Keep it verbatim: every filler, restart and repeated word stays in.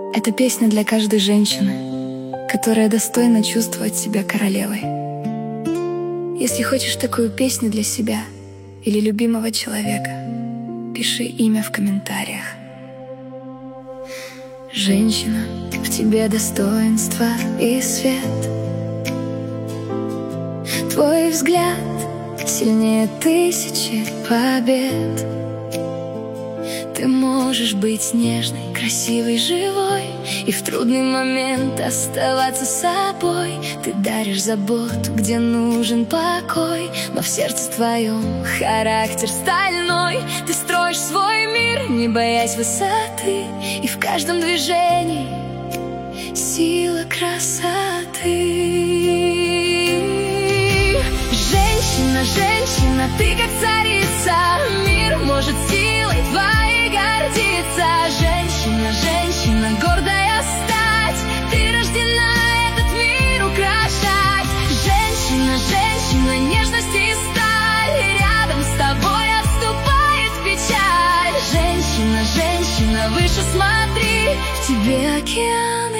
Это песня для каждой женщины, которая достойна чувствовать себя королевой. Если хочешь такую песню для себя или любимого человека, пиши имя в комментариях. Женщина, в тебе достоинство и свет. Твой взгляд сильнее тысячи побед. Ты можешь быть нежной, красивой, живой и в трудный момент оставаться собой. Ты даришь заботу, где нужен покой, но в сердце твоем характер стальной. Ты строишь свой мир, не боясь высоты, и в каждом движении сила красоты. Женщина, женщина, ты как царица, мир может силой твоей гордиться. Женщина, женщина, гордая стать, ты рождена этот мир украшать. Женщина, женщина, нежность и сталь, рядом с тобой отступает печаль. Женщина, женщина, выше смотри, в тебе океаны